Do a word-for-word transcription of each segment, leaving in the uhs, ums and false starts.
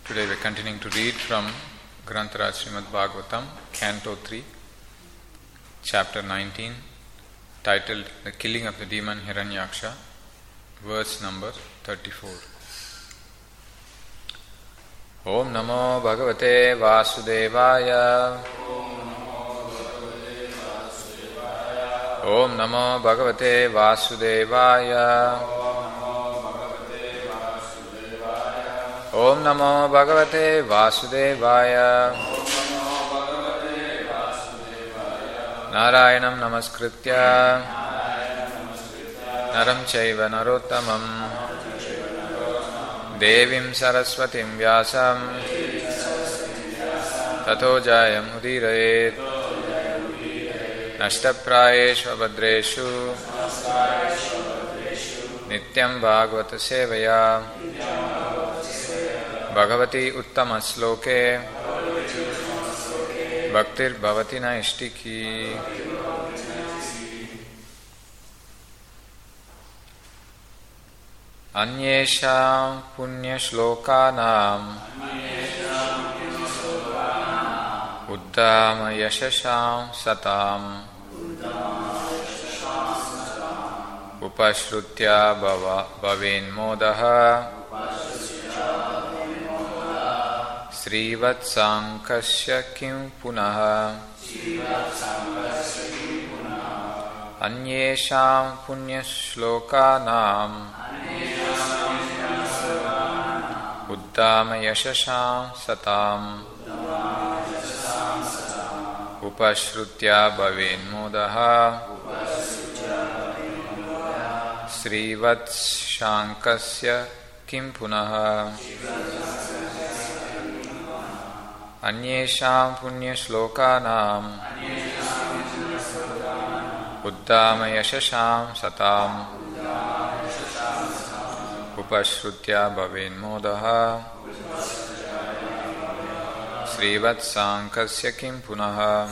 Today we are continuing to read from Grantaraj Srimad Bhagavatam, Canto three, Chapter nineteen, titled The Killing of the Demon Hiranyaksha, verse number thirty-four. Om Namo Bhagavate Vasudevaya. Om Namo Bhagavate Vasudevaya. Om Namo Bhagavate Vasudevaya. Narayanam Namaskritya Naram Chaiva Narottamam Devim Saraswatim Vyasam Tato Jayam Udirayet Nashtaprayeshu Abhadreshu Nityam Bhagavata Sevaya Bhagavati Uttama Sloke Bhaktir Bhavati Naishtiki. Anyesham Punya Shlokanam Uddama Yashasham Satam Upashrutya Bhavin Modaha Srivatsankasya Kim Punaha. Anyesham Punya Shlokanam Uddama Yashasham Satam Upashrutya Bhavin Modaha Srivatsankasya Kim Punaha. Anyesham Punya Shlokanam Uddama Yashasham Satam Upashrutya Bhavin Modaha Srivatsankasya Kim Punaha.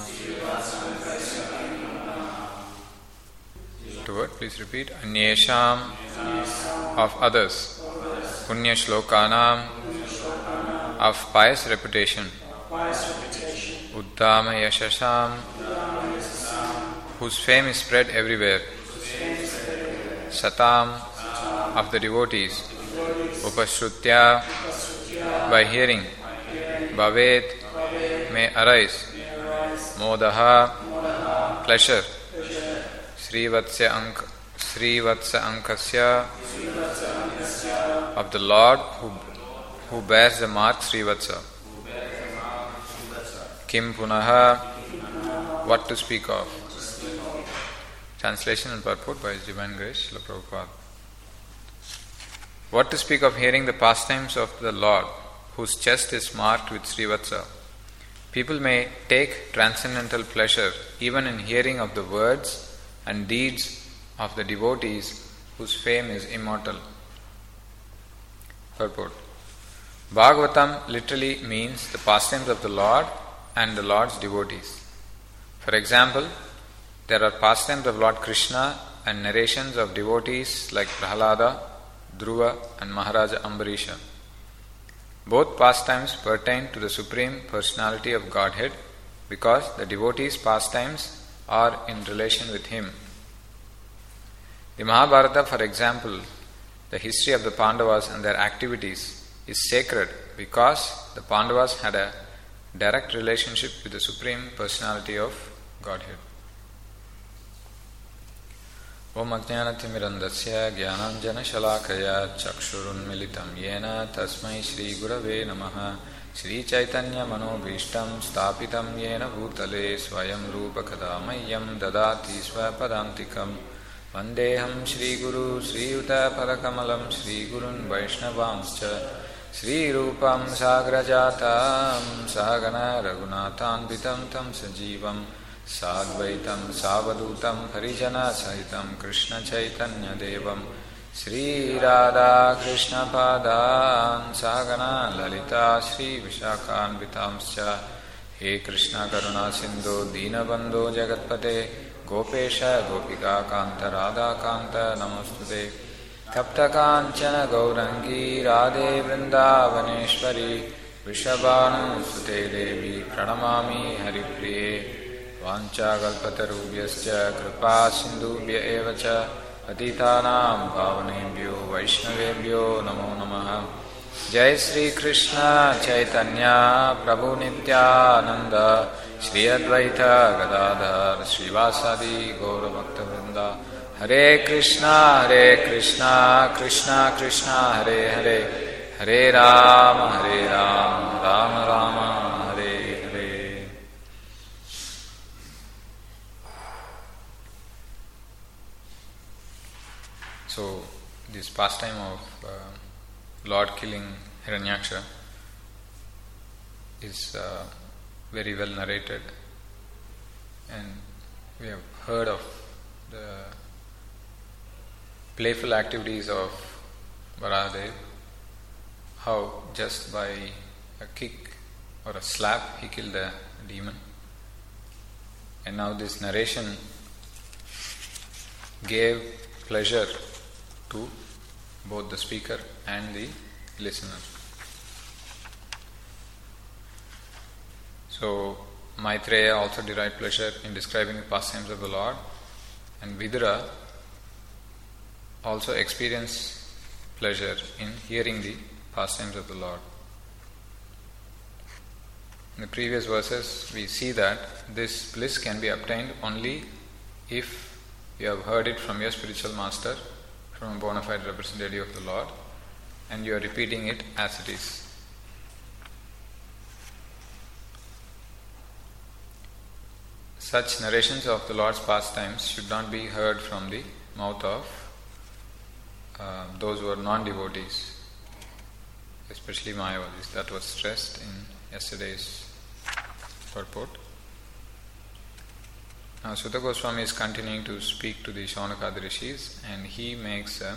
To word, please repeat. Anyesham, of others. Punya Shlokanam, of pious reputation. Uddama Yashasham, whose fame is spread everywhere. Satam, of the devotees. Upashrutya, by hearing. Bhavet, may arise. Modaha, pleasure. Srivatsa Ank, Srivatsa Ankasya, of the Lord who, who bears the mark Srivatsa. Kim Punaha, what to speak of. Translation and purport by His Divine Grace, Srila Prabhupada. What to speak of hearing the pastimes of the Lord, whose chest is marked with Srivatsa. People may take transcendental pleasure even in hearing of the words and deeds of the devotees whose fame is immortal. Purport. Bhagavatam literally means the pastimes of the Lord and the Lord's devotees. For example, there are pastimes of Lord Krishna and narrations of devotees like Prahalada, Dhruva and Maharaja Ambarisha. Both pastimes pertain to the Supreme Personality of Godhead because the devotees' pastimes are in relation with Him. The Mahabharata, for example, the history of the Pandavas and their activities is sacred because the Pandavas had a direct relationship with the Supreme Personality of Godhead. Om Ajnanatimirandasya Jnananjana Shalakaya Chakshurun Militam Yena Tasmai Shri Gurave Namaha Shri Chaitanya Manobhishtam Stapitam Yena Bhutale Swayam Rupa Kadamayam Dadati Swapadantikam Vandeham Shri Guru Sri Yuta Parakamalam Shri Gurun Vaishnavamscha Shri Rupam Sagrajatam Sagana Raghunathanvitam Tam Sajivam Sadvaitam Savadutam Harijana Sahitam Krishna Chaitanya Devam Shri Radha Krishna Padan Sagana Lalita Shri Vishakhanvitamscha He Krishna Karuna Sindhu Dinabandho Jagatpate Gopesha Gopika Kanta Radha Kanta Namastude Tapta Kanchana Gaurangi Radhe Vrindavaneshwari Vrishabhanusute Devi Pranamami Haripriye Vanchakalpatarubhyascha Kripa Sindhubhya Evacha Patitanam Pavanebhyo Vaishnavebhyo Namo Namaha. Jai Sri Krishna Chaitanya Prabhu Nityananda Shri Advaita Gadadhar Srivasadi Gaura Bhakta Vrinda. Hare Krishna Hare Krishna Krishna Krishna Hare Hare Hare Rama Hare Rama Rama Rama Hare Hare. So this pastime of uh, Lord killing Hiranyaksha is uh, very well narrated, and we have heard of the playful activities of Varahadev, how just by a kick or a slap he killed a demon. And now this narration gave pleasure to both the speaker and the listener. So Maitreya also derived pleasure in describing the pastimes of the Lord, and Vidura also experienced pleasure in hearing the pastimes of the Lord. In the previous verses we see that this bliss can be obtained only if you have heard it from your spiritual master, from a bona fide representative of the Lord, and you are repeating it as it is. Such narrations of the Lord's pastimes should not be heard from the mouth of uh, those who are non-devotees, especially Mayavadis. That was stressed in yesterday's purport. Now Sutta Goswami is continuing to speak to the Shaunakadi Rishis, and he makes an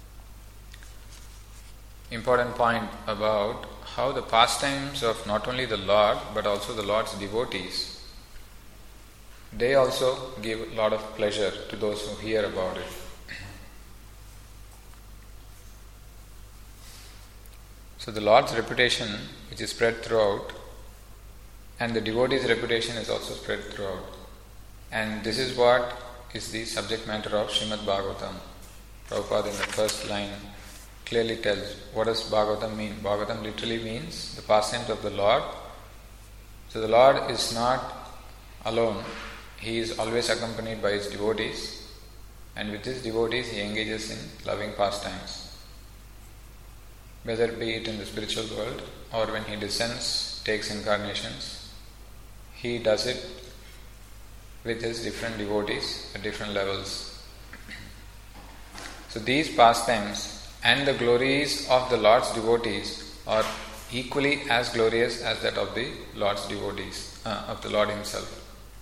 important point about how the pastimes of not only the Lord but also the Lord's devotees, they also give a lot of pleasure to those who hear about it. So the Lord's reputation, which is spread throughout, and the devotee's reputation is also spread throughout. And this is what is the subject matter of Srimad Bhagavatam. Prabhupada in the first line clearly tells what does Bhagavatam mean. Bhagavatam literally means the pastimes of the Lord. So the Lord is not alone. He is always accompanied by his devotees, and with his devotees he engages in loving pastimes. Whether be it in the spiritual world or when he descends, takes incarnations, he does it with his different devotees at different levels. So these pastimes and the glories of the Lord's devotees are equally as glorious as that of the Lord's devotees, uh, of the Lord himself.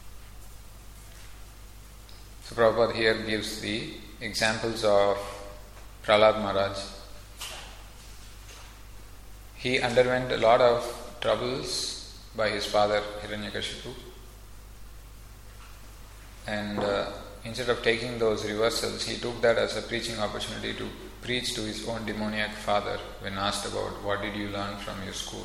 So Prabhupada here gives the examples of Prahlad Maharaj. He underwent a lot of troubles by his father Hiranyakashipu, and uh, instead of taking those reversals, he took that as a preaching opportunity to preach to his own demoniac father when asked about what did you learn from your school.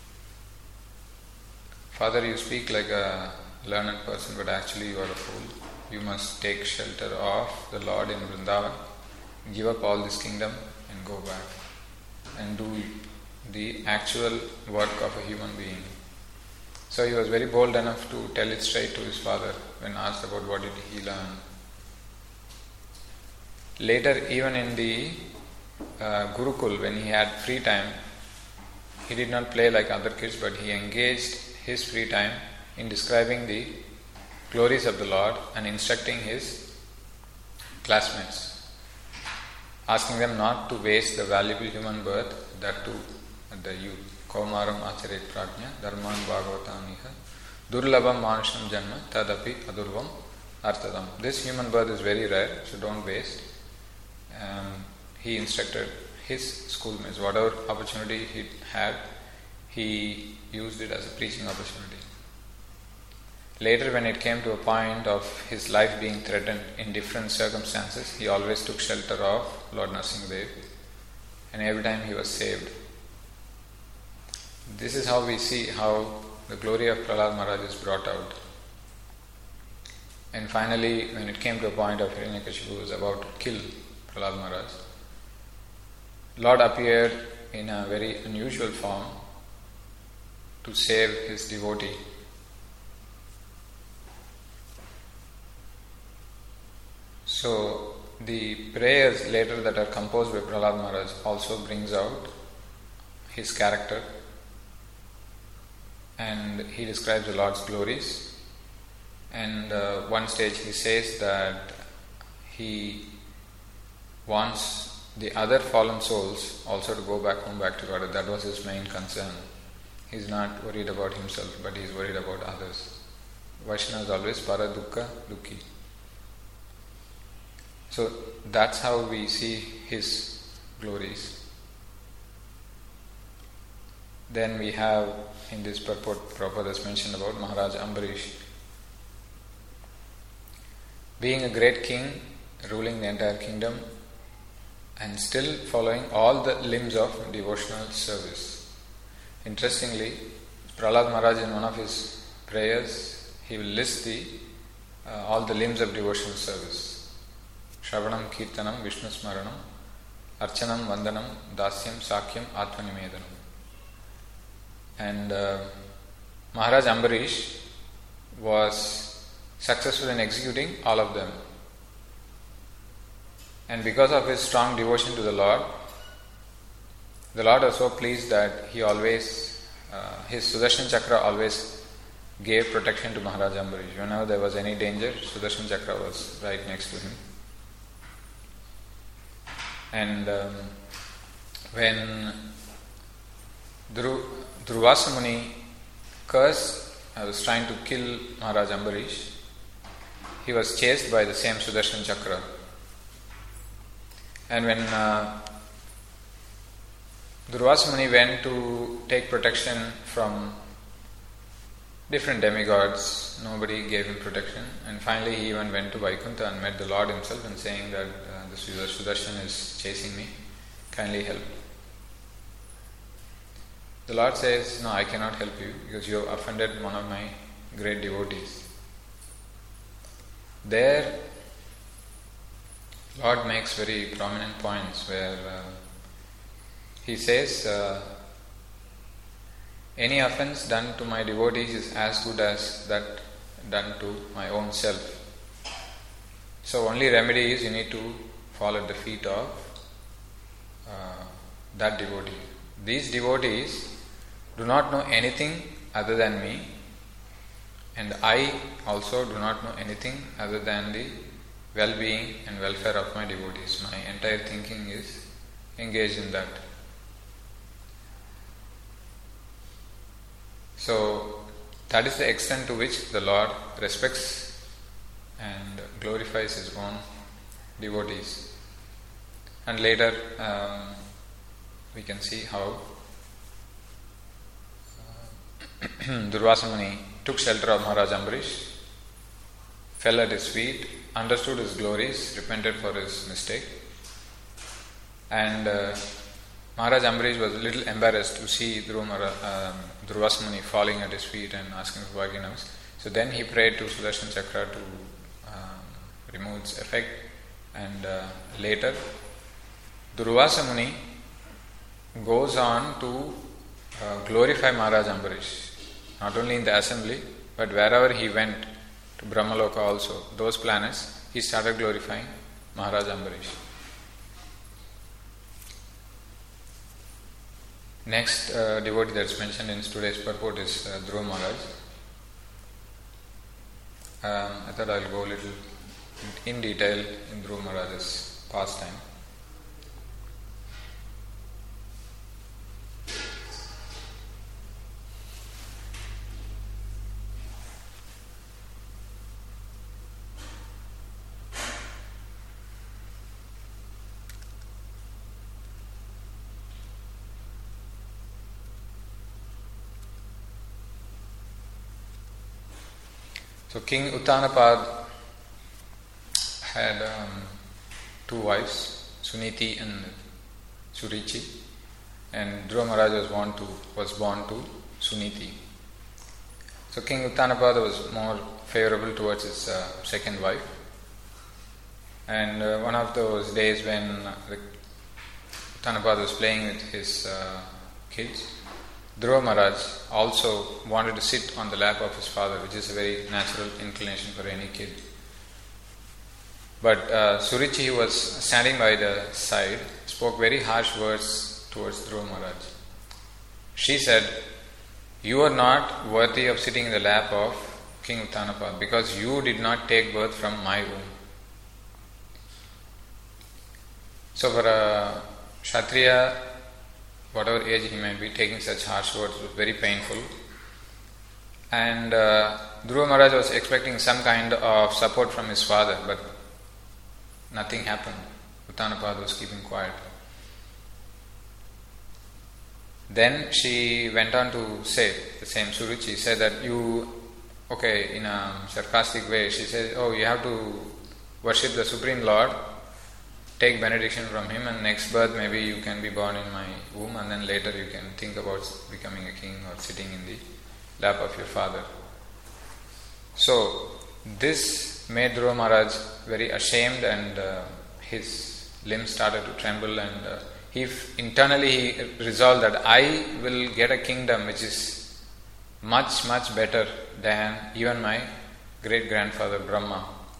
Father, you speak like a learned person, but actually you are a fool. You must take shelter of the Lord in Vrindavan, give up all this kingdom and go back and do the actual work of a human being. So he was very bold enough to tell it straight to his father when asked about what did he learn. Later, even in the uh, Gurukul, when he had free time, he did not play like other kids, but he engaged his free time in describing the glories of the Lord and instructing his classmates, asking them not to waste the valuable human birth, that too at the youth. Kaumaram acharet prajna dharman bhagavataniha durlabam manusham janma tadapi adurvam artadam. This human birth is very rare, so don't waste. Um, he instructed his schoolmates, whatever opportunity he had, he used it as a preaching opportunity. Later, when it came to a point of his life being threatened in different circumstances, he always took shelter of Lord Nrsimhadev, and every time he was saved. this is how we see how the glory of Prahlad Maharaj is brought out. And finally, when it came to a point of Hiranyakashipu was about to kill Prahlad Maharaj, Lord appeared in a very unusual form to save his devotee. So the prayers later that are composed by Prahlad Maharaj also brings out his character, and he describes the Lord's glories. And uh, one stage he says that he wants the other fallen souls also to go back home, back to God. That was his main concern. He's not worried about himself, but he's worried about others. Vaishnava is always para dukkha dukhi. So that's how we see his glories. Then we have in this purport Prabhupada has mentioned about Maharaj Ambarish. Being a great king, ruling the entire kingdom, and still following all the limbs of devotional service. Interestingly, Prahlad Maharaj in one of his prayers, he will list the uh, all the limbs of devotional service. Shravanam, Kirtanam, Vishnu Smaranam, Archanam, Vandanam, Dasyam, Sakyam, Atmanimedanam. And uh, Maharaj Ambarish was successful in executing all of them. And because of his strong devotion to the Lord, the Lord was so pleased that he always, uh, his Sudarshan Chakra always gave protection to Maharaj Ambarish. Whenever there was any danger, Sudarshan Chakra was right next to him. And um, when Dhru, Dhruva Muni cursed, I was trying to kill Maharaj Ambarish, he was chased by the same Sudarshan Chakra. And when uh, Dhruva Muni went to take protection from different demigods, nobody gave him protection. And finally he even went to Vaikuntha and met the Lord himself and saying that uh, the Sudarshan is chasing me, kindly help. The Lord says, no, I cannot help you because you have offended one of my great devotees. There, Lord makes very prominent points where uh, he says, uh, any offense done to my devotees is as good as that done to my own self. So only remedy is you need to fall at the feet of uh, that devotee. These devotees do not know anything other than me, and I also do not know anything other than the well-being and welfare of my devotees. My entire thinking is engaged in that. So that is the extent to which the Lord respects and glorifies his own devotees. And later um, we can see how uh, Dhruva Muni took shelter of Maharaj Ambarish, fell at his feet, understood his glories, repented for his mistake, and uh, Maharaj Ambarish was a little embarrassed to see Dhruva um, Muni falling at his feet and asking for forgiveness. So then he prayed to Sudarshan Chakra to um, remove its effect, and uh, later Dhruva Muni goes on to uh, glorify Maharaj Ambarish, not only in the assembly, but wherever he went, to Brahmaloka also, those planets, he started glorifying Maharaj Ambarish. Next uh, devotee that's mentioned in today's purport is uh, Dhruva Maharaj. Um, I thought I'll go a little in detail in Dhruva Maharaj's pastime. So King Uttanapad had um, two wives, Suniti and Surichi, and Dhruva Maharaj was born to was born to Suniti. So King Uttanapada was more favorable towards his uh, second wife. And uh, one of those days when uh, Uttanapada was playing with his uh, kids, Dhruva Maharaj also wanted to sit on the lap of his father, which is a very natural inclination for any kid. But uh, Surichi, who was standing by the side, spoke very harsh words towards Dhruva Maharaj. She said, "You are not worthy of sitting in the lap of King Uttanapada because you did not take birth from my womb." So for a Kshatriya, whatever age he might be, taking such harsh words was very painful. And uh, Dhruva Maharaj was expecting some kind of support from his father, but nothing happened. Uttanapada was keeping quiet. Then she went on to say, the same Suruchi said that you, okay, in a sarcastic way, she said, oh, you have to worship the Supreme Lord, take benediction from him, and next birth maybe you can be born in my womb, and then later you can think about becoming a king or sitting in the lap of your father. So this made Dhruva Maharaj very ashamed, and uh, his limbs started to tremble, and uh, he f- internally he resolved that I will get a kingdom which is much much better than even my great grandfather Brahma.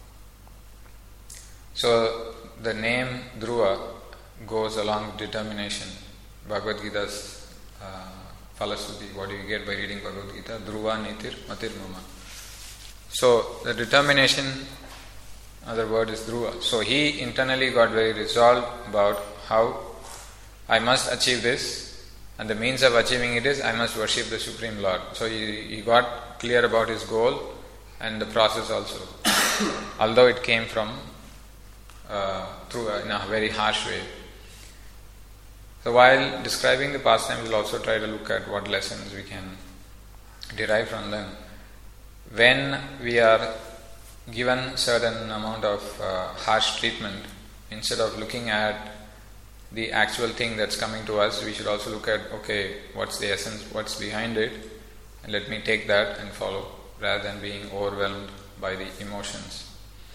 So the name Dhruva goes along with determination. Bhagavad Gita's uh, Phalasuti, what do you get by reading Bhagavad Gita? Dhruva nitir matir mama. So the determination, other word is Dhruva. So he internally got very resolved about how I must achieve this, and the means of achieving it is I must worship the Supreme Lord. So he, he got clear about his goal and the process also, although it came from uh, through a, in a very harsh way. So while describing the pastime, we will also try to look at what lessons we can derive from them. When we are given certain amount of uh, harsh treatment, instead of looking at the actual thing that's coming to us, we should also look at, okay, what's the essence, what's behind it, and let me take that and follow, rather than being overwhelmed by the emotions.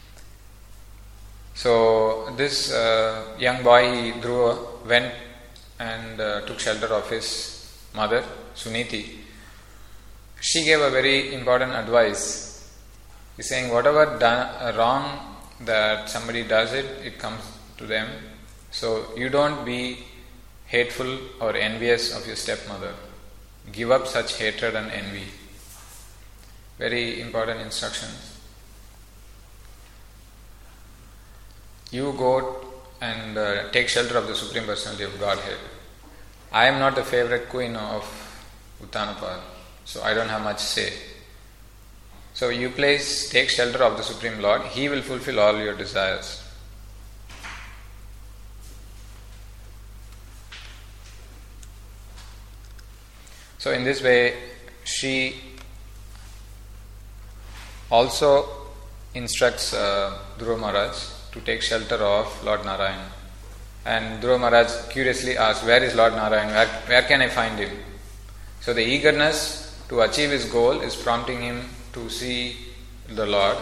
So this uh, young boy, he Dhruva, went and uh, took shelter of his mother, Suniti. She gave a very important advice. He's saying whatever done, uh, wrong that somebody does it, it comes to them. So you don't be hateful or envious of your stepmother. Give up such hatred and envy. Very important instructions. You go and uh, take shelter of the Supreme Personality of Godhead. I am not the favorite queen of Uttanapada, so I don't have much say. So you place, take shelter of the Supreme Lord, He will fulfill all your desires. So in this way, she also instructs uh, Dhruva Maharaj to take shelter of Lord Narayan. And Dhruva Maharaj curiously asks, where is Lord Narayan? Where, where can I find him? So the eagerness to achieve his goal is prompting him to see the Lord.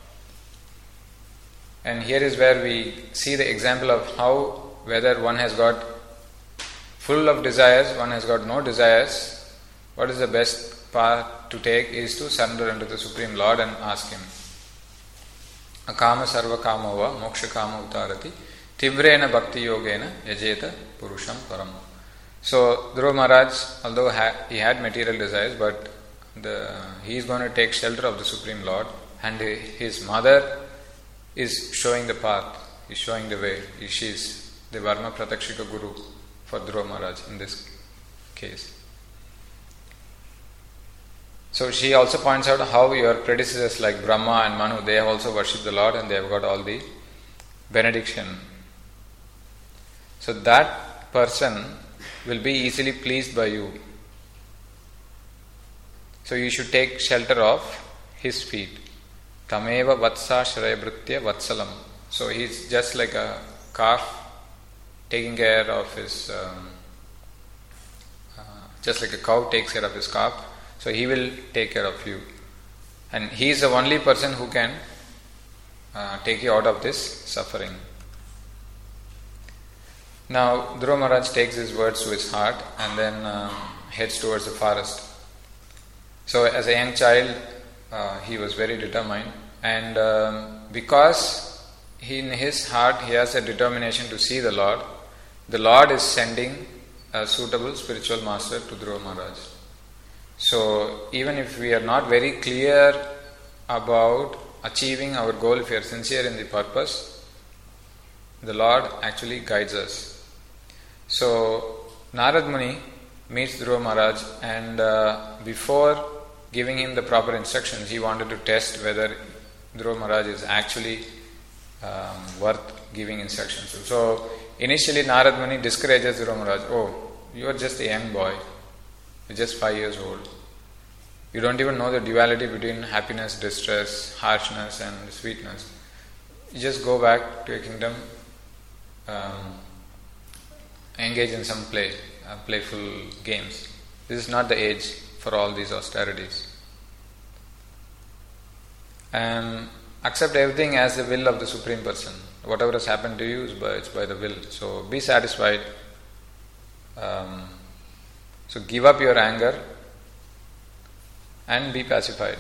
And here is where we see the example of how whether one has got full of desires, one has got no desires, what is the best path to take is to surrender unto the Supreme Lord and ask Him. Akama sarva kamova moksha kama utarati tivrena bhakti yogena yajeta purusham param. So Dhruva Maharaj, although ha- he had material desires, but the, he is going to take shelter of the Supreme Lord, and his mother is showing the path, is showing the way. She is the Varma Pratakshika Guru for Dhruva Maharaj in this case. So she also points out how your predecessors like Brahma and Manu, they have also worshipped the Lord and they have got all the benediction. So that person will be easily pleased by you. So you should take shelter of his feet. Tameva vatsa shrayabhritya vatsalam. So he's just like a calf taking care of his um, just like a cow takes care of his calf, so he will take care of you. And he is the only person who can uh, take you out of this suffering. Now, Dhruva Maharaj takes his words to his heart and then uh, heads towards the forest. So, as a young child, uh, he was very determined, and um, because he, in his heart he has a determination to see the Lord, the Lord is sending a suitable spiritual master to Dhruva Maharaj. So, even if we are not very clear about achieving our goal, if we are sincere in the purpose, the Lord actually guides us. So, Narad Muni meets Dhruva Maharaj, and uh, before giving him the proper instructions, he wanted to test whether Dhruva Maharaj is actually um, worth giving instructions. So, initially Narad Muni discourages Dhruva Maharaj. Oh, you are just a young boy. You're just five years old. You don't even know the duality between happiness, distress, harshness and sweetness. You just go back to your kingdom, um, engage in some play, uh, playful games. This is not the age for all these austerities. And accept everything as the will of the Supreme Person. Whatever has happened to you is by, it's by the will. So be satisfied. Um, so give up your anger and be pacified.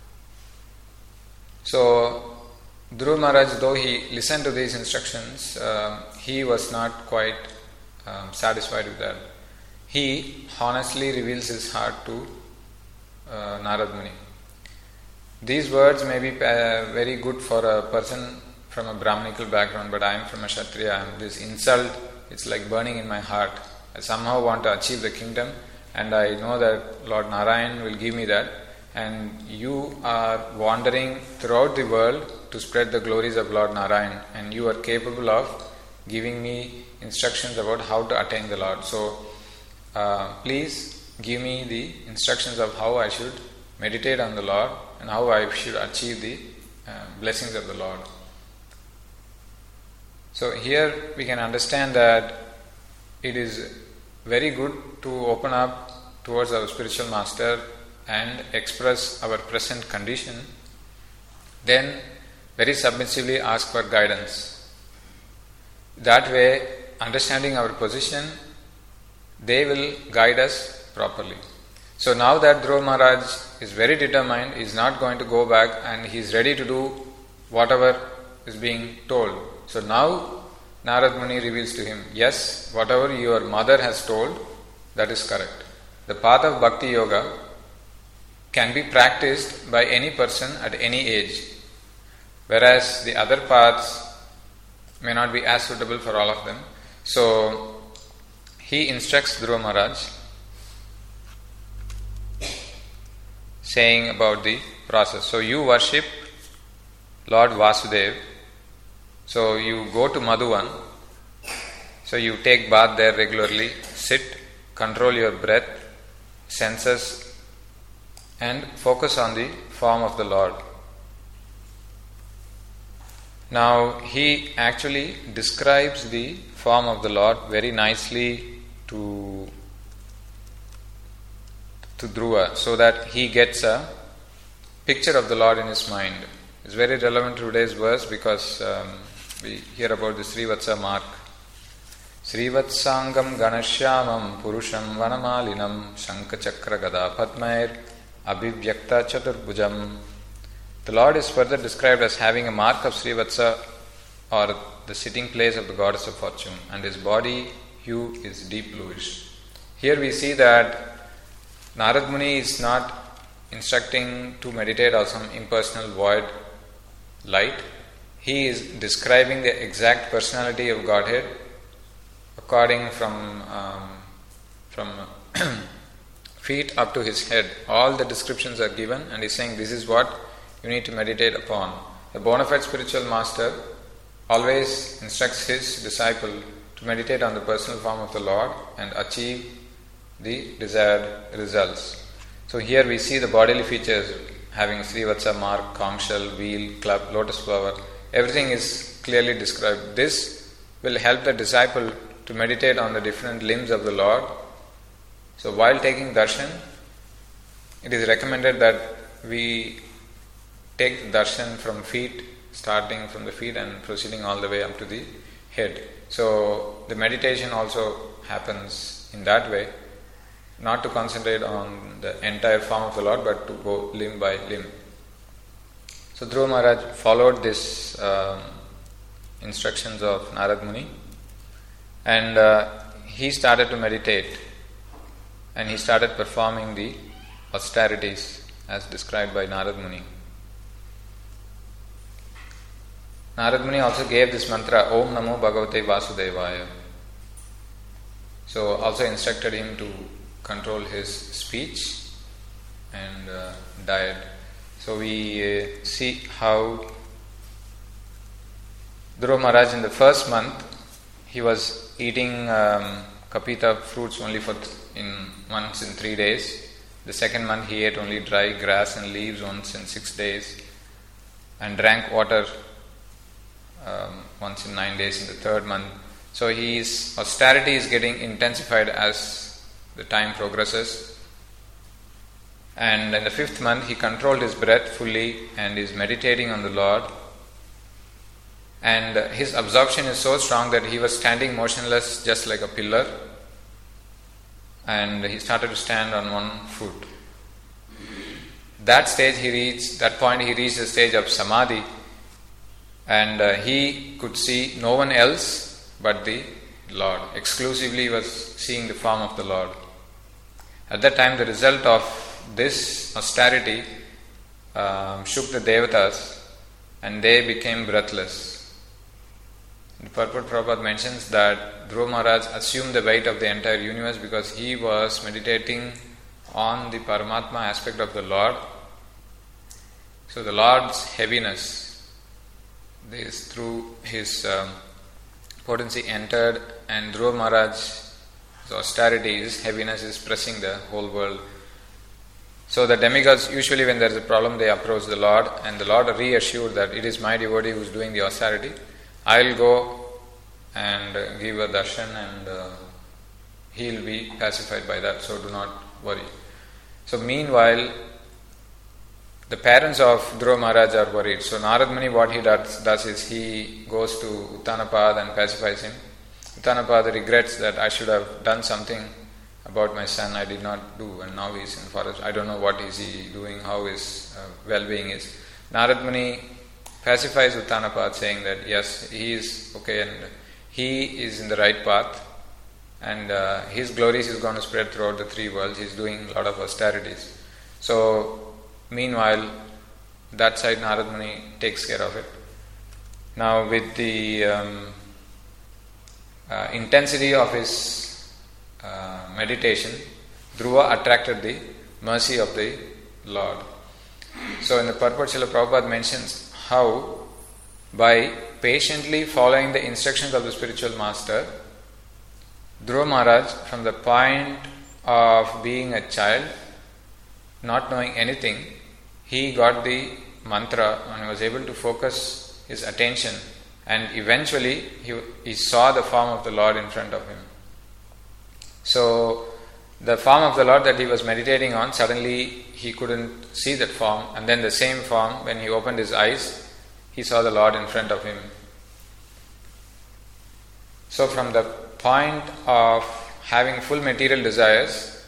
So Dhruva Maharaj, though he listened to these instructions, uh, he was not quite um, satisfied with that. He honestly reveals his heart to uh, Narad Muni. These words may be uh, very good for a person from a Brahmanical background, but I am from a Kshatriya. This insult, it's like burning in my heart. I somehow want to achieve the kingdom, and I know that Lord Narayan will give me that, and you are wandering throughout the world to spread the glories of Lord Narayan, and you are capable of giving me instructions about how to attain the Lord. So uh, please give me the instructions of how I should meditate on the Lord and how I should achieve the uh, blessings of the Lord. So here we can understand that it is very good to open up towards our spiritual master and express our present condition, then very submissively ask for guidance. That way, understanding our position, they will guide us properly. So now that Dhruva Maharaj is very determined, he is not going to go back, and he is ready to do whatever is being told. So now Narad Muni reveals to him, yes, whatever your mother has told, that is correct. The path of Bhakti Yoga can be practiced by any person at any age, whereas the other paths may not be as suitable for all of them. So he instructs Dhruva Maharaj, saying about the process. So you worship Lord Vasudev. So you go to Madhuvan. So you take bath there regularly, sit, control your breath, senses, and focus on the form of the Lord. Now he actually describes the form of the Lord very nicely to to Dhruva, so that he gets a picture of the Lord in his mind. It's very relevant to today's verse because um, we hear about the Srivatsa mark. Srivatsangam Ganashyamam Purusham Vanamalinam Shankachakra Gada Padmair Abhivyakta Chaturbhujam. The Lord is further described as having a mark of Srivatsa, or the sitting place of the goddess of fortune, and his body hue is deep bluish. Here we see that Narad Muni is not instructing to meditate on some impersonal void light. He is describing the exact personality of Godhead according from um, from feet up to his head. All the descriptions are given, and he is saying this is what you need to meditate upon. A bona fide spiritual master always instructs his disciple to meditate on the personal form of the Lord and achieve the desired results. So here we see the bodily features having Srivatsa mark, conch shell, wheel, club, lotus flower. Everything is clearly described. This will help the disciple to meditate on the different limbs of the Lord So while taking darshan, it is recommended that we take darshan from feet, starting from the feet and proceeding all the way up to the head. So the meditation also happens in that way, not to concentrate on the entire form of the Lord, but to go limb by limb. So Dhruva Maharaj followed this um, instructions of Narad Muni, and uh, he started to meditate, and he started performing the austerities as described by Narad Muni. Narad Muni also gave this mantra, Om Namo Bhagavate Vasudevaya. So also instructed him to control his speech and uh, diet. So we uh, see how Dhruva Maharaj in the first month, he was eating um, kapita fruits only for th- in once in three days. The second month he ate only dry grass and leaves once in six days, and drank water um, once in nine days in the third month. So his austerity is getting intensified as the time progresses. And in the fifth month he controlled his breath fully and is meditating on the Lord. And his absorption is so strong that he was standing motionless just like a pillar, and he started to stand on one foot. That stage he reached, that point he reached the stage of samadhi, and uh, he could see no one else but the Lord. Exclusively he was seeing the form of the Lord. At that time the result of this austerity um, shook the devatas, and they became breathless. The Purport Prabhupada mentions that Dhruva Maharaj assumed the weight of the entire universe because he was meditating on the Paramatma aspect of the Lord. So the Lord's heaviness, this through his um, potency entered, and Dhruva Maharaj's austerity, his heaviness is pressing the whole world. So the demigods, usually when there is a problem, they approach the Lord, and the Lord reassured that it is my devotee who is doing the austerity. I will go and uh, give a darshan, and uh, he will be pacified by that, so do not worry. So meanwhile, the parents of Dhruva Maharaj are worried. So Narad Muni, what he does, does is he goes to Uttanapad and pacifies him. Uttanapad regrets that I should have done something about my son, I did not do, and now he is in forest. I don't know what is he doing, how his uh, well-being is. Narad Muni pacifies Uttanapad, saying that yes, he is okay and he is in the right path, and uh, his glories is going to spread throughout the three worlds. He is doing a lot of austerities. So meanwhile, that side Narad Muni takes care of it. Now with the um, uh, intensity of his uh, meditation, Dhruva attracted the mercy of the Lord. So in the Purport, Srila Prabhupada mentions how by patiently following the instructions of the spiritual master, Dhruva Maharaj, from the point of being a child, not knowing anything, he got the mantra and was able to focus his attention, and eventually he, he saw the form of the Lord in front of him. So the form of the Lord that he was meditating on, suddenly he couldn't see that form, and then the same form, when he opened his eyes, he saw the Lord in front of him. So from the point of having full material desires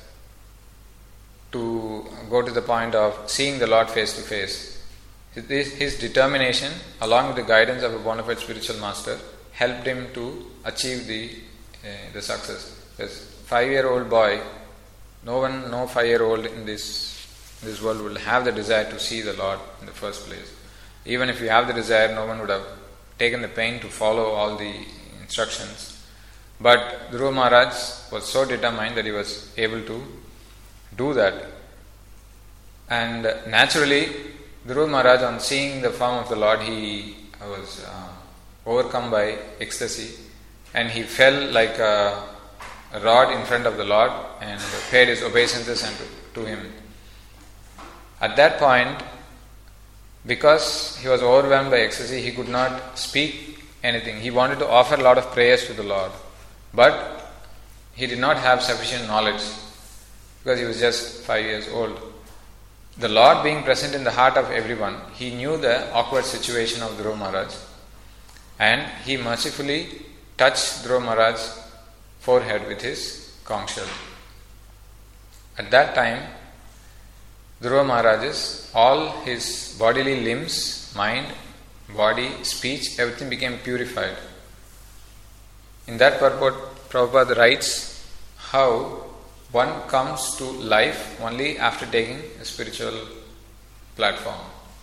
to go to the point of seeing the Lord face to face, his determination, along with the guidance of a bona fide spiritual master, helped him to achieve the uh, the success. This five-year-old boy, no one, no five-year-old in this this world will have the desire to see the Lord in the first place. Even if you have the desire, no one would have taken the pain to follow all the instructions. But Dhruva Maharaj was so determined that he was able to do that. And naturally, Dhruva Maharaj, on seeing the form of the Lord, he was uh, overcome by ecstasy, and he fell like a, a rod in front of the Lord and paid his obeisances unto, to him. At that point, because he was overwhelmed by ecstasy, he could not speak anything. He wanted to offer a lot of prayers to the Lord, but he did not have sufficient knowledge. because he was just five years old. The Lord being present in the heart of everyone, he knew the awkward situation of Dhruva Maharaj, and he mercifully touched Dhruva Maharaj's forehead with his conch shell. At that time, Dhruva Maharaj's, all his bodily limbs, mind, body, speech, everything became purified. In that purport, Prabhupada writes how one comes to life only after taking a spiritual platform.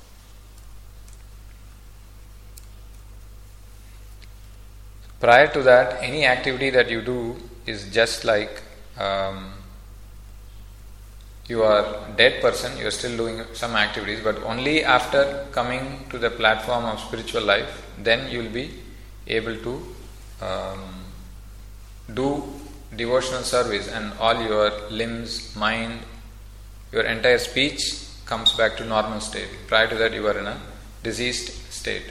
Prior to that, any activity that you do is just like um, you are a dead person, you are still doing some activities, but only after coming to the platform of spiritual life, then you will be able to um, do devotional service, and all your limbs, mind, your entire speech comes back to normal state. Prior to that, you are in a diseased state.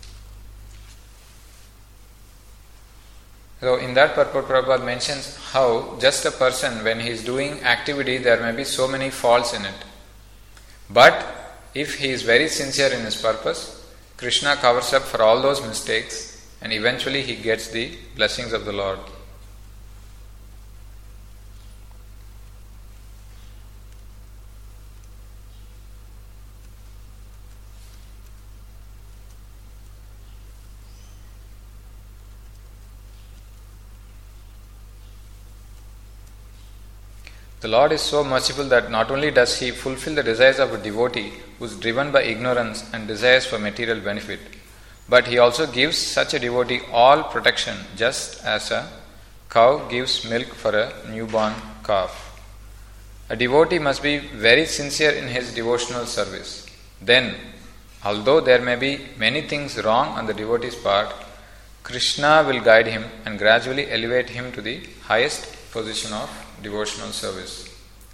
So in that purport, Prabhupada mentions how just a person, when he is doing activity, there may be so many faults in it. But if he is very sincere in his purpose, Krishna covers up for all those mistakes, and eventually he gets the blessings of the Lord. The Lord is so merciful that not only does He fulfill the desires of a devotee who is driven by ignorance and desires for material benefit, but He also gives such a devotee all protection, just as a cow gives milk for a newborn calf. A devotee must be very sincere in his devotional service. Then, although there may be many things wrong on the devotee's part, Krishna will guide him and gradually elevate him to the highest position of devotional service.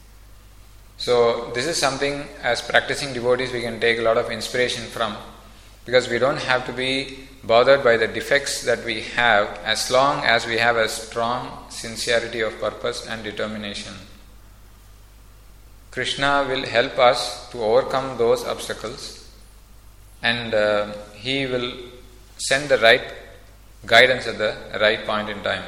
So this is something, as practicing devotees, we can take a lot of inspiration from, because we don't have to be bothered by the defects that we have as long as we have a strong sincerity of purpose and determination. Krishna will help us to overcome those obstacles, and uh, He will send the right guidance at the right point in time.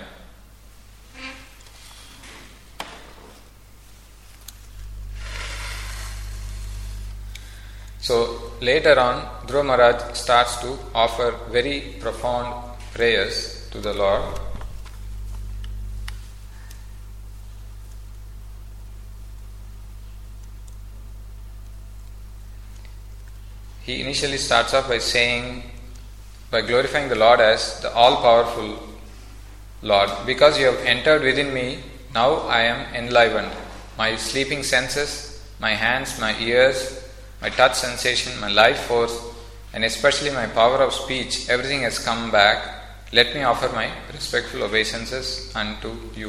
So later on, Dhruva Maharaj starts to offer very profound prayers to the Lord. He initially starts off by saying, by glorifying the Lord as the all-powerful Lord. Because you have entered within me, now I am enlivened. My sleeping senses, my hands, my ears, my touch sensation, my life force, and especially my power of speech, everything has come back. Let me offer my respectful obeisances unto you.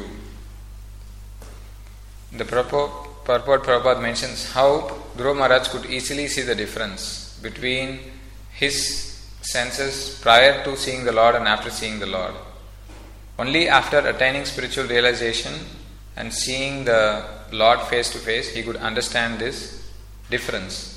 The purport Prabhupada mentions how Dhruva Maharaj could easily see the difference between his senses prior to seeing the Lord and after seeing the Lord. Only after attaining spiritual realization and seeing the Lord face to face, he could understand this difference.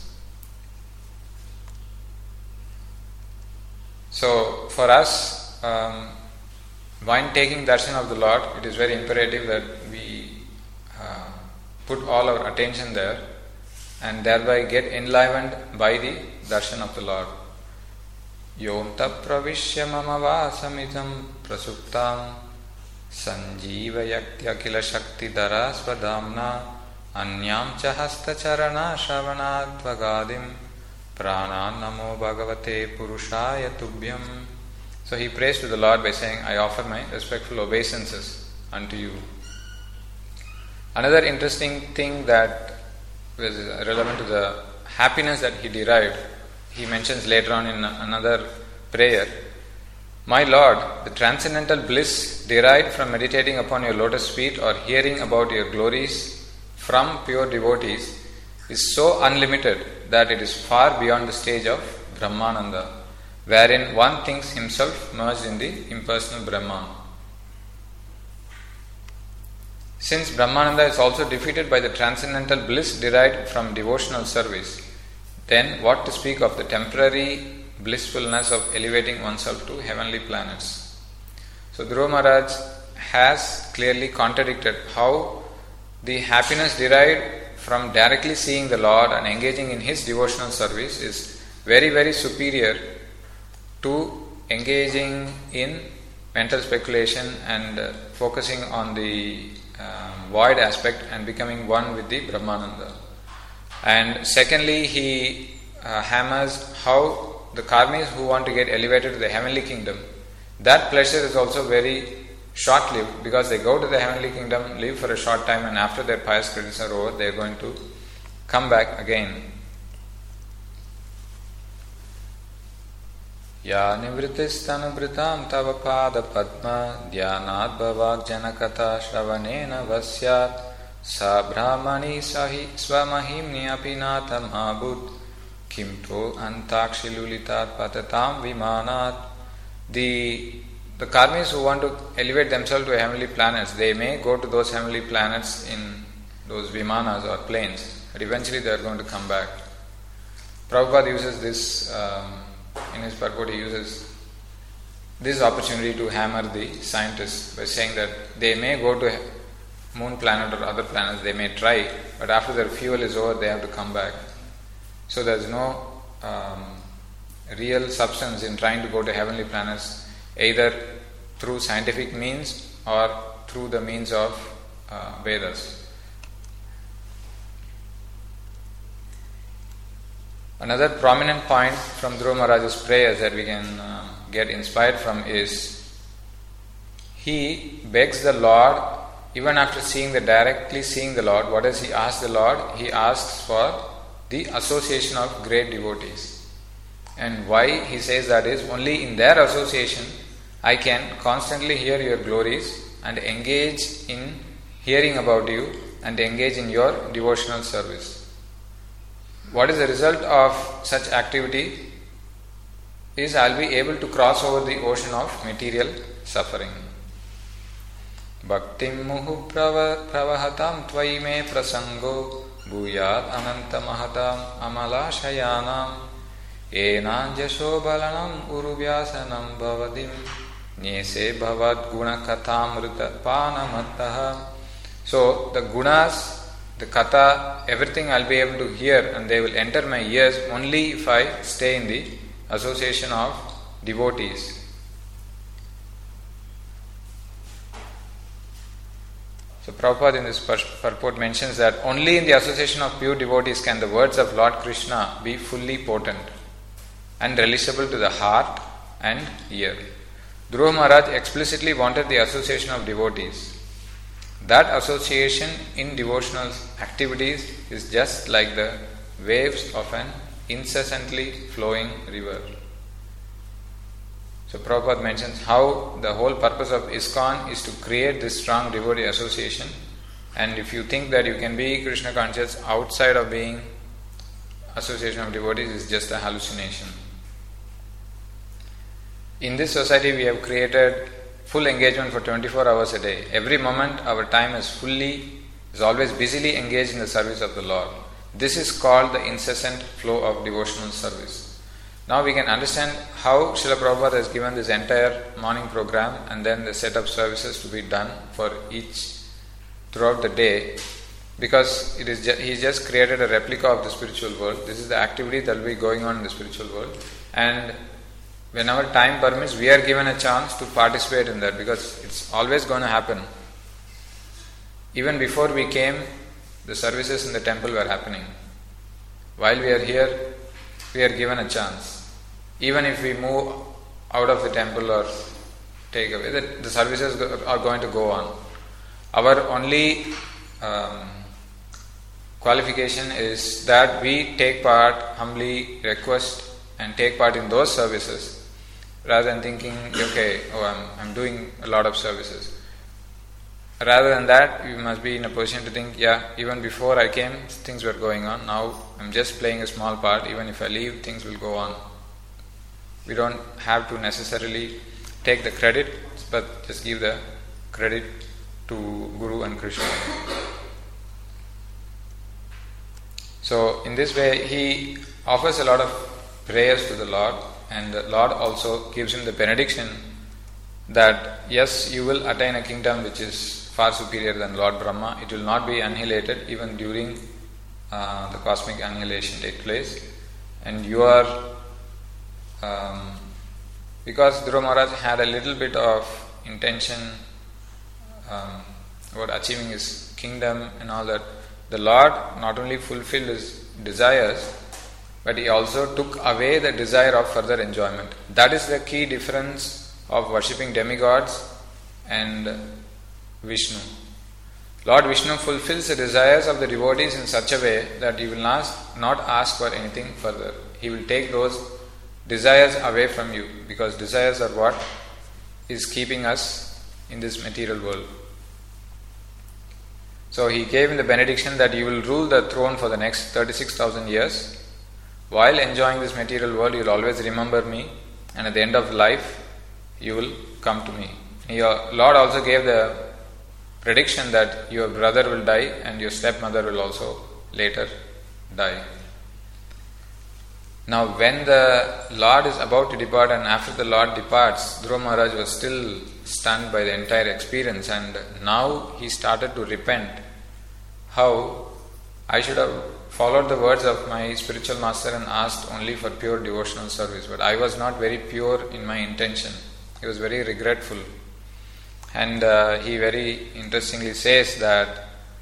So, for us, um, when taking darshan of the Lord, it is very imperative that we uh, put all our attention there and thereby get enlivened by the darshan of the Lord. Yonta pravishya mama vasamitam prasuptam sanjeevayaktya kila shakti dara swadamna anyam cha hasta charana shravanadvagadim Prana namo bhagavate purushaya tubhyam. So he prays to the Lord by saying, I offer my respectful obeisances unto you. Another interesting thing that was relevant to the happiness that he derived, he mentions later on in another prayer, My Lord, the transcendental bliss derived from meditating upon your lotus feet or hearing about your glories from pure devotees is so unlimited that it is far beyond the stage of Brahmananda, wherein one thinks himself merged in the impersonal Brahman. Since Brahmananda is also defeated by the transcendental bliss derived from devotional service, then what to speak of the temporary blissfulness of elevating oneself to heavenly planets? So Dhruva Maharaj has clearly contradicted how the happiness derived from directly seeing the Lord and engaging in His devotional service is very, very superior to engaging in mental speculation and uh, focusing on the um, void aspect and becoming one with the Brahmananda. And secondly, he uh, hammers how the karmis who want to get elevated to the heavenly kingdom, that pleasure is also very short-lived, because they go to the heavenly kingdom, live for a short time, and after their pious credits are over, they are going to come back again. Ya nivritisthanabritam tava pada padma dhyanat bhavak janakata shravanena vasyat sa brahmani sahi swamahimni apinatam abud kimto antakshilulitat patatam vimanat. The The karmis who want to elevate themselves to heavenly planets, they may go to those heavenly planets in those vimanas or planes, but eventually they are going to come back. Prabhupada uses this, um, in his purport he uses this opportunity to hammer the scientists by saying that they may go to moon planet or other planets, they may try, but after their fuel is over, they have to come back. So there is no um, real substance in trying to go to heavenly planets, either through scientific means or through the means of uh, Vedas. Another prominent point from Dhruva Maharaj's prayers that we can uh, get inspired from is, he begs the Lord, even after seeing the directly seeing the Lord, what does he ask the Lord? He asks for the association of great devotees. And why he says that is, only in their association I can constantly hear your glories and engage in hearing about you and engage in your devotional service. What is the result of such activity is I'll be able to cross over the ocean of material suffering. Bhaktim muhu pravahatam tvai me prasango bhuyat ananta mahatam amala shayanam enanjasho balanam uruvyasanam bhavadim Nyese bhavad guna kathamrita panamattaha. So the gunas, the katha, everything I'll be able to hear and they will enter my ears only if I stay in the association of devotees. So Prabhupada in this purport mentions that only in the association of pure devotees can the words of Lord Krishna be fully potent and relishable to the heart and ear. Dhruva Maharaj explicitly wanted the association of devotees. That association in devotional activities is just like the waves of an incessantly flowing river. So Prabhupada mentions how the whole purpose of ISKCON is to create this strong devotee association, and if you think that you can be Krishna conscious outside of being association of devotees, is just a hallucination. In this society we have created full engagement for twenty-four hours a day. Every moment our time is fully, is always busily engaged in the service of the Lord. This is called the incessant flow of devotional service. Now we can understand how Srila Prabhupada has given this entire morning program and then the set of services to be done for each throughout the day, because it is ju- he just created a replica of the spiritual world. This is the activity that will be going on in the spiritual world, and whenever time permits, we are given a chance to participate in that, because it's always going to happen. Even before we came, the services in the temple were happening. While we are here, we are given a chance. Even if we move out of the temple or take away, the, the services are going to go on. Our only um, qualification is that we take part, humbly request and take part in those services, rather than thinking, okay, oh, I'm, I'm doing a lot of services. Rather than that, you must be in a position to think, yeah, even before I came, things were going on. Now I'm just playing a small part. Even if I leave, things will go on. We don't have to necessarily take the credit, but just give the credit to Guru and Krishna. So in this way he offers a lot of prayers to the Lord, and the Lord also gives him the benediction that yes, you will attain a kingdom which is far superior than Lord Brahma. It will not be annihilated even during uh, the cosmic annihilation take place. And you are, um, because Dhruva Maharaj had a little bit of intention um, about achieving his kingdom and all that, the Lord not only fulfilled his desires, but he also took away the desire of further enjoyment. That is the key difference of worshipping demigods and Vishnu. Lord Vishnu fulfills the desires of the devotees in such a way that he will not, not ask for anything further. He will take those desires away from you, because desires are what is keeping us in this material world. So he gave him the benediction that you will rule the throne for the next thirty-six thousand years. While enjoying this material world, you will always remember me, and at the end of life, you will come to me. Your Lord also gave the prediction that your brother will die and your stepmother will also later die. Now when the Lord is about to depart, and after the Lord departs, Dhruva Maharaj was still stunned by the entire experience, and now he started to repent. How I should have followed the words of my spiritual master and asked only for pure devotional service, but I was not very pure in my intention. He was very regretful. And uh, he very interestingly says that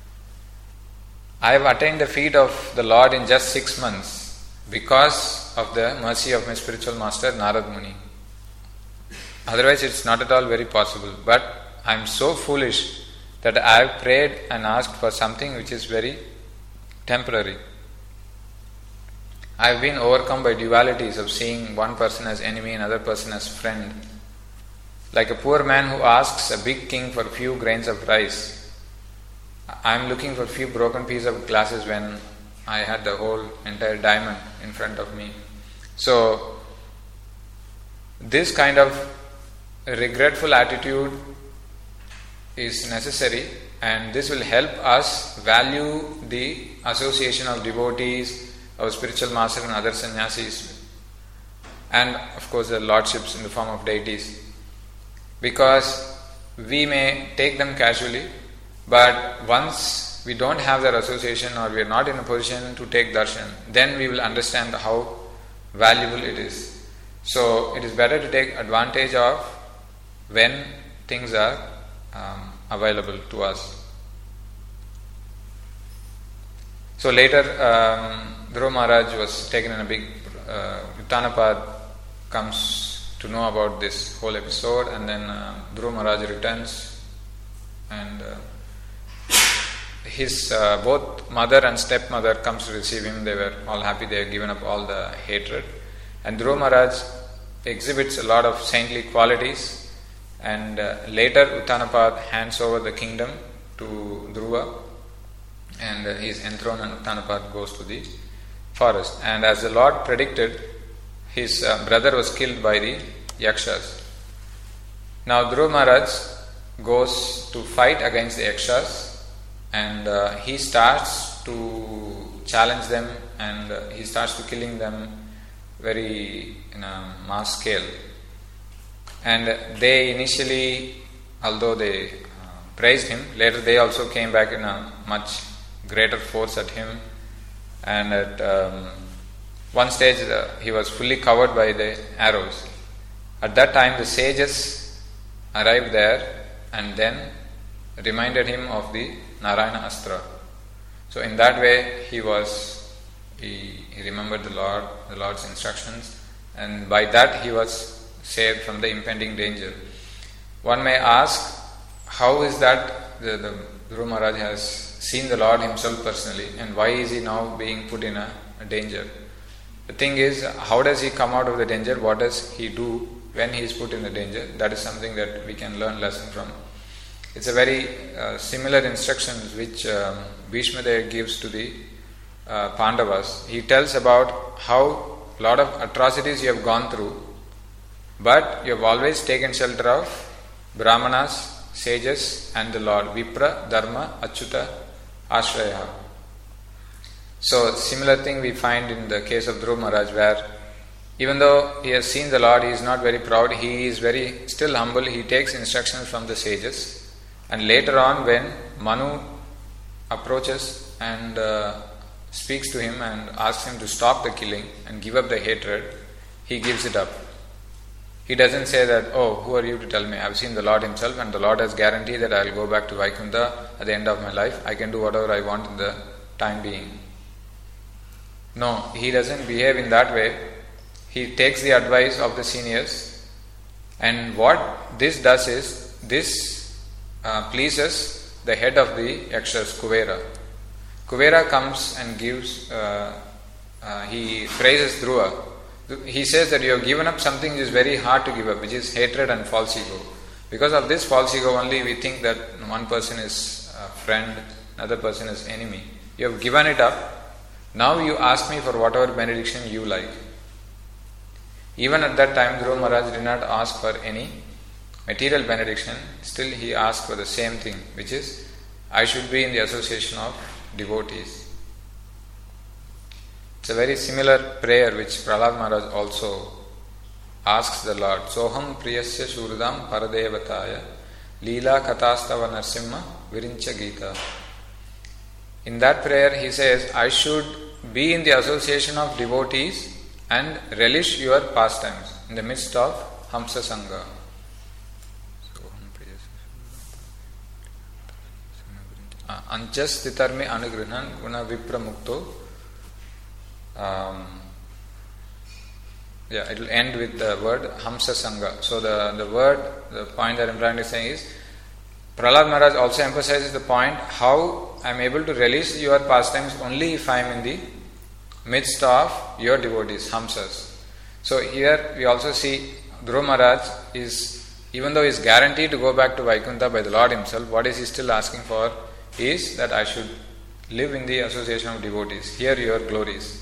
I have attained the feet of the Lord in just six months because of the mercy of my spiritual master Narad Muni. Otherwise it's not at all very possible. But I am so foolish that I have prayed and asked for something which is very temporary. I have been overcome by dualities of seeing one person as enemy and another person as friend. Like a poor man who asks a big king for few grains of rice. I am looking for few broken pieces of glasses when I had the whole entire diamond in front of me. So this kind of regretful attitude is necessary, and this will help us value the association of devotees, our spiritual master and other sannyasis, and of course the lordships in the form of deities. Because we may take them casually, but once we don't have that association or we are not in a position to take darshan, then we will understand how valuable it is. So it is better to take advantage of when things are um, available to us. So later um, Dhruva Maharaj was taken in a big uh, Uttanapad comes to know about this whole episode, and then uh, Dhruva Maharaj returns, and uh, his uh, both mother and stepmother comes to receive him. They were all happy. They had given up all the hatred, and Dhruva Maharaj exhibits a lot of saintly qualities, and uh, later Uttanapad hands over the kingdom to Dhruva, and uh, he is enthroned, and Uttanapad goes to the forest. And as the Lord predicted, his uh, brother was killed by the Yakshas. Now Dhruva Maharaj goes to fight against the Yakshas, and uh, he starts to challenge them, and uh, he starts to killing them very in a mass scale. And they initially, although they uh, praised him, later they also came back in a much greater force at him, and at um, one stage uh, he was fully covered by the arrows. At that time the sages arrived there and then reminded him of the Narayana Astra. So in that way he was, he, he remembered the Lord, the Lord's instructions, and by that he was saved from the impending danger. One may ask, how is that the, the Dhruva Maharaj has seen the Lord himself personally, and why is he now being put in a, a danger? The thing is, how does he come out of the danger? What does he do when he is put in the danger? That is something that we can learn lesson from. It's a very uh, similar instructions which um, Bhishma Deva gives to the uh, Pandavas. He tells about how a lot of atrocities you have gone through, but you have always taken shelter of Brahmanas, sages and the Lord, Vipra, Dharma, Achyuta, Ashraya. So similar thing we find in the case of Dhruva Maharaj, where even though he has seen the Lord, he is not very proud, he is very still humble, he takes instructions from the sages. And later on when Manu approaches and uh, speaks to him and asks him to stop the killing and give up the hatred, he gives it up. He doesn't say that, oh, who are you to tell me? I've seen the Lord himself and the Lord has guaranteed that I'll go back to Vaikuntha at the end of my life. I can do whatever I want in the time being. No, he doesn't behave in that way. He takes the advice of the seniors, and what this does is, this uh, pleases the head of the Yakshas, Kuvera. Kuvera comes and gives, uh, uh, he praises Dhruva. He says that you have given up something which is very hard to give up, which is hatred and false ego. Because of this false ego only we think that one person is a friend, another person is enemy. You have given it up. Now you ask me for whatever benediction you like. Even at that time, Dhruva Maharaj did not ask for any material benediction. Still he asked for the same thing, which is, I should be in the association of devotees. It's a very similar prayer which Prahlad Maharaj also asks the Lord. Soham priyasya shurdam paradevataya leela katastava narsimha virincha gita. In that prayer he says, I should be in the association of devotees and relish your pastimes in the midst of Hamsa Sangha. Anchas titarme anugrihnan guna vipra mukto. Um, yeah, it will end with the word Hamsa Sangha. So the, the word, the point that I'm trying to say is, Prahlad Maharaj also emphasizes the point how I am able to relish your pastimes only if I am in the midst of your devotees, Hamsas. So here we also see Dhruva Maharaj is, even though he is guaranteed to go back to Vaikuntha by the Lord himself, what is he still asking for is that I should live in the association of devotees, hear your glories.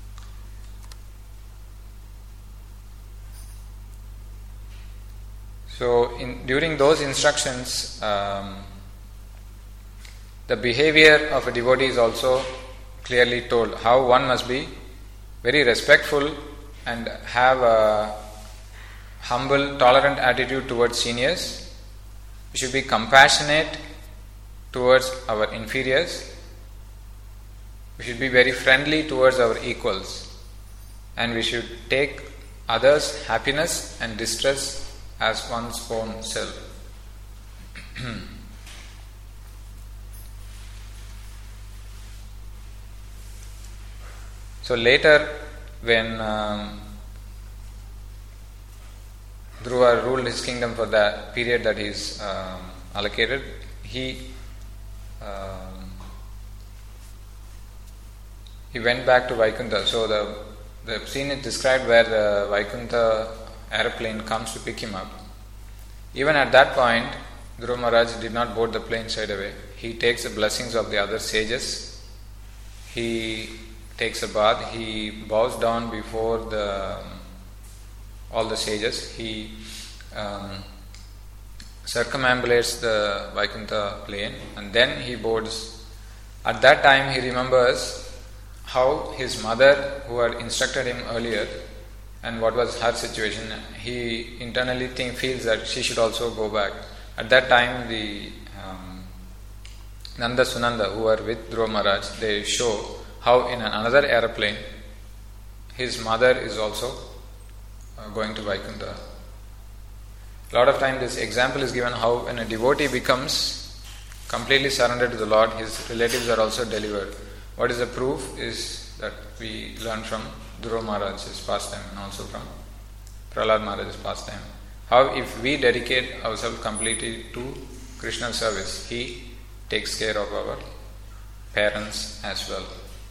So in, during those instructions, um, the behavior of a devotee is also clearly told, how one must be very respectful and have a humble, tolerant attitude towards seniors. We should be compassionate towards our inferiors. We should be very friendly towards our equals. And we should take others' happiness and distress as one's own self. So later, when um, Dhruva ruled his kingdom for the period that he is um, allocated, he um, he went back to Vaikuntha. So the the scene is described where the Vaikuntha aeroplane comes to pick him up. Even at that point, Dhruva Maharaj did not board the plane straight away. He takes the blessings of the other sages. He takes a bath. He bows down before the all the sages. He um, circumambulates the Vaikuntha plane and then he boards. At that time, he remembers how his mother, who had instructed him earlier, and what was her situation, he internally think, feels that she should also go back. At that time, the um, Nanda Sunanda, who were with Dhruva Maharaj, they show how in another aeroplane, his mother is also uh, going to Vaikuntha. A lot of time this example is given how when a devotee becomes completely surrendered to the Lord, his relatives are also delivered. What is the proof is that we learn from Dhruva Maharaj's pastime and also from Prahlad Maharaj's pastime. How if we dedicate ourselves completely to Krishna service, he takes care of our parents as well.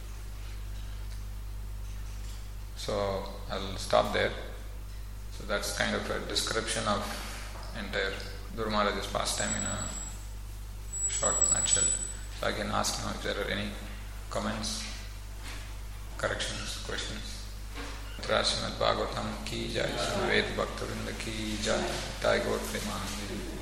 So I'll stop there. So that's kind of a description of entire Dhruva Maharaj's pastime in a short nutshell. So I can ask now if there are any comments, corrections, questions. Srimad Bhagavatam ki jai, Ved Bhakta Vrinda ki jai, Jai Gaur Premanandi.